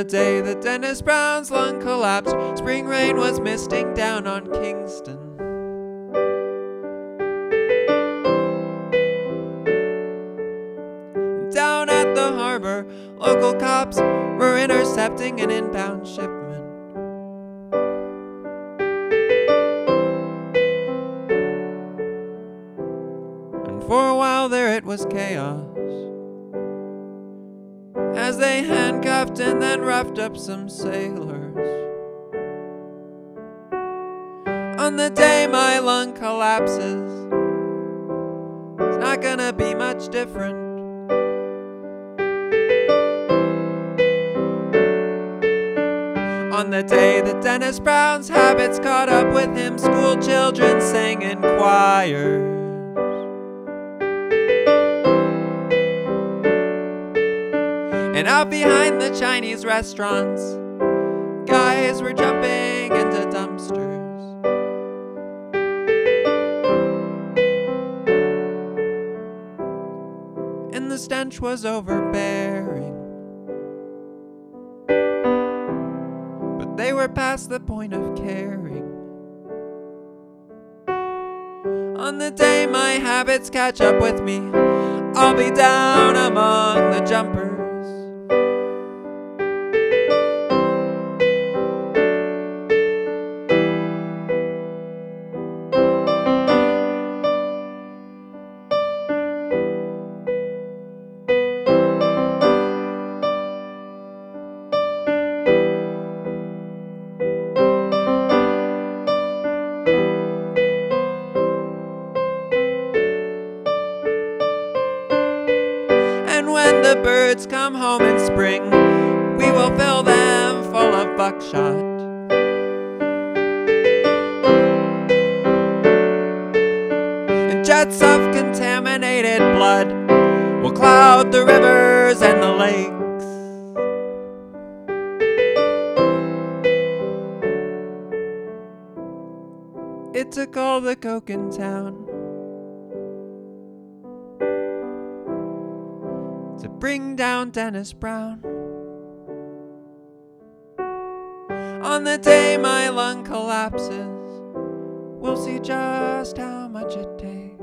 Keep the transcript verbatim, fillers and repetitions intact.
the day that Dennis Brown's lung collapsed, spring rain was misting down on Kingston. And down at the harbor, local cops were intercepting an inbound shipment. And for a while there it was chaos, as they handcuffed and then roughed up some sailors. On the day my lung collapses, it's not gonna be much different. On the day that Dennis Brown's habits caught up with him, school children sang in choirs. And out behind the Chinese restaurants, guys were jumping into dumpsters. And the stench was overbearing, but they were past the point of caring. On the day my habits catch up with me, I'll be down among the jumpers. And when the birds come home in spring, we will fill them full of buckshot. And jets of contaminated blood will cloud the rivers and the lakes. It took all the coke in town to bring down Dennis Brown. On the day my lung collapses, we'll see just how much it takes.